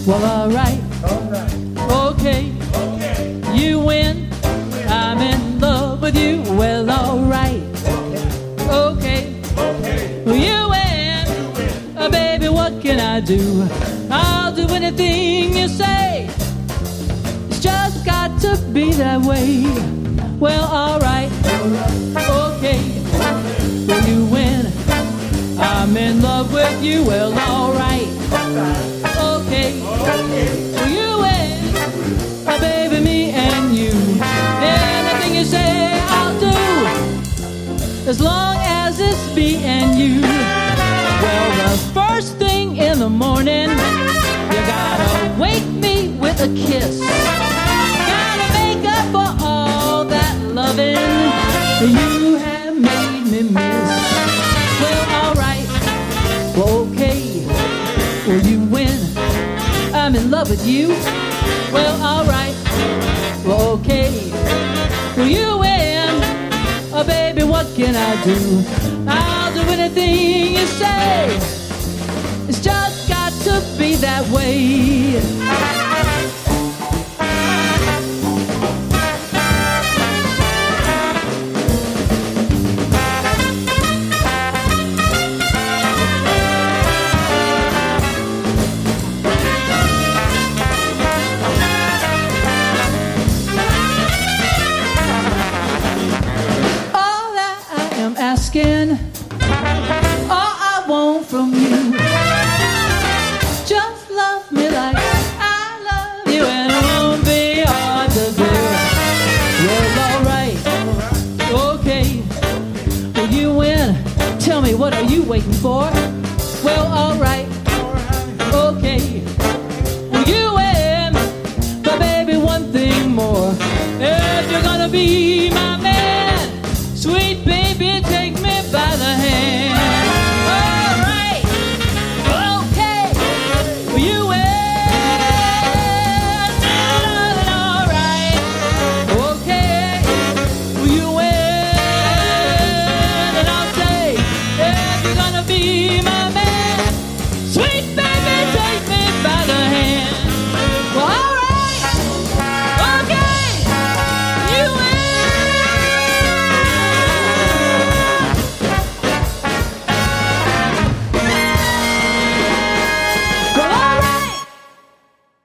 Well, alright, Alright. okay, Okay. you win. I'm in love with you. Well, alright, okay, Okay. you win. Baby, what can I do? I'll do anything you say. It's just got to be that way. Well, alright, okay, well, you win. I'm in love with you. Well, alright, okay, well, you win. Baby, me and you. Anything you say, I'll do, as long as it's me and you. Well, the first thing in the morning, you gotta wake me with a kiss. Gotta make up for all that loving you have made me miss. Well, alright, well, okay, well, you win. I'm in love with you. Well, alright, well, okay, well, you win. Oh, baby, what can I do? I'll do anything you say. It's just got to be that way. All that I am asking, all I want from you, just love me like I love you, and it won't be hard to do. Well, alright, okay, well, you win. Tell me, what are you waiting for? Well, alright,